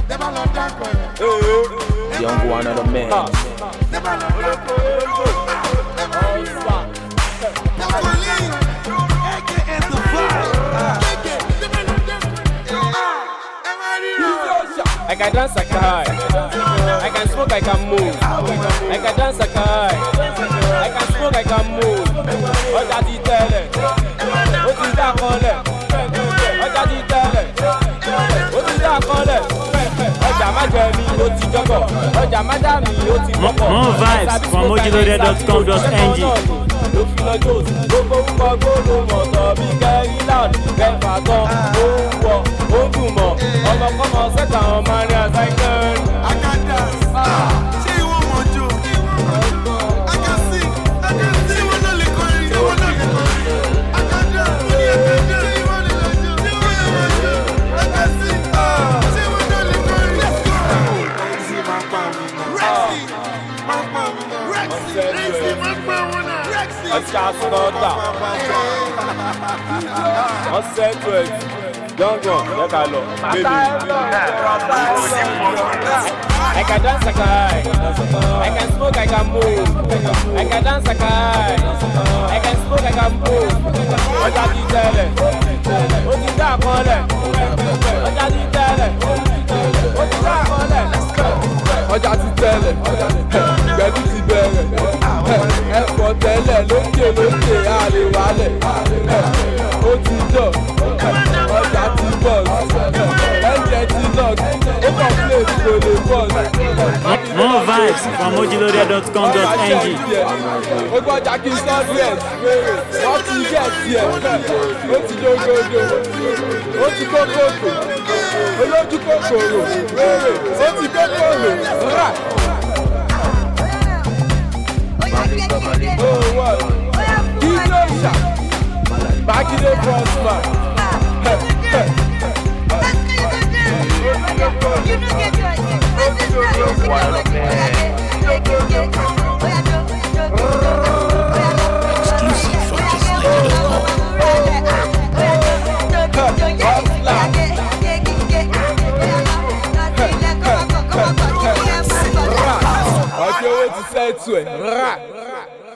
Young one of the men. I can dance like a high. I can smoke, I can move. I can dance like a high. I can smoke, I can move. What does he tell it? What is that called? What does he tell it? What is that called? More vibes from moduloaded.com.ng. On set to it. Don't go. Let her look. Baby. I can dance like a high. I can smoke, I can move. I can dance like a high. I can smoke, I can move. What does he tell it? What is that called? What does he tell it? What is that called? What does he tell it? Get it together. Ẹ̀fọ́ tẹ́lẹ̀ lókè àlè wálẹ̀. Ó ti dọ̀, ọjà ti bọ̀, ẹ̀jẹ̀ ti nọ̀, ó kàn plate kò lè bọ̀. More vibes from moduloaded.com.ng. Ó gbọ́dọ̀ kí n sọ díẹ̀ wéèrè, wọ́n ti jẹ́ díẹ̀, ó ti dógódó, ó ti kókòkò, olójú kòkòrò, wéèrè, ó ti kókòrò, rà. Oh, what? Ilosha. Back in the front, man. Okay, what to say to it?